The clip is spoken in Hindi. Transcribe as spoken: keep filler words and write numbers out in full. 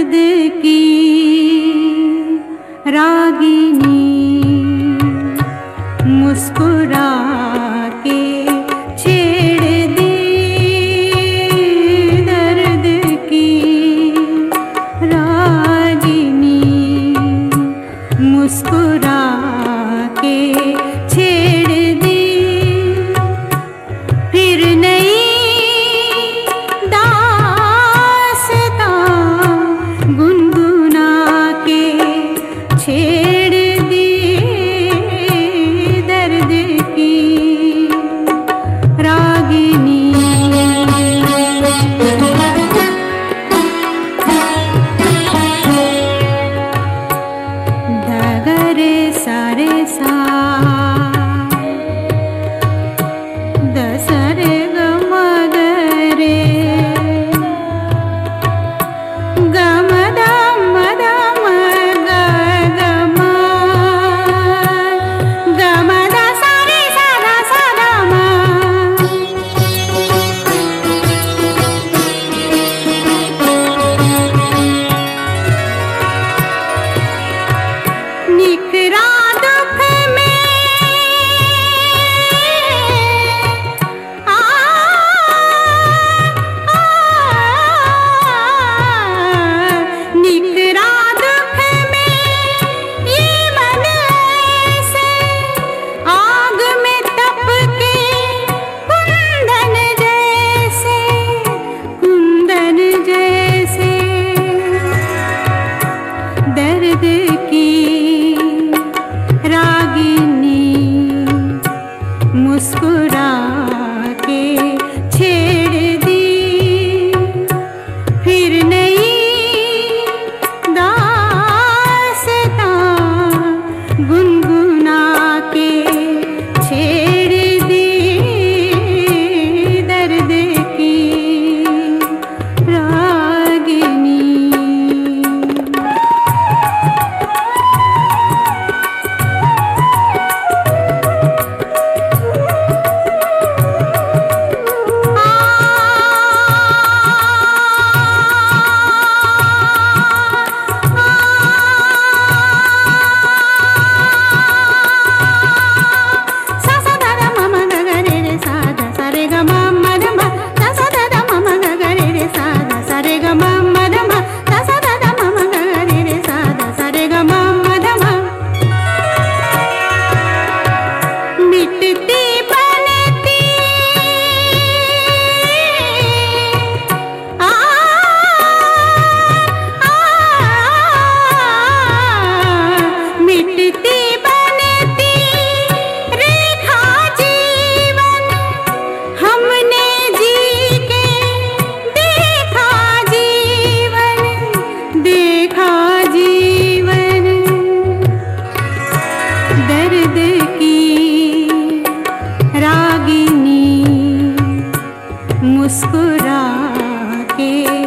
दर्द की रागिनी मुस्कुरा के छेड़ दी दर्द की रागिनी मुस्कुरा के छेड़ दी फिर नई छेड़ दी दर्द की रागिनी दगरे सारे सा दसरे गमगरे गमदा निकरा दुख में आ, आ, निकरा दुख में ये मन ऐसे आग में तप के कुंदन जैसे कुंदन जैसे दर्द की रागिनी मुस्कुरा के छेड़ दी फिर नई दास्तां गुनगुना के छेड़ दी दर्द की रागिनी दर्द की रागिनी मुस्कुरा के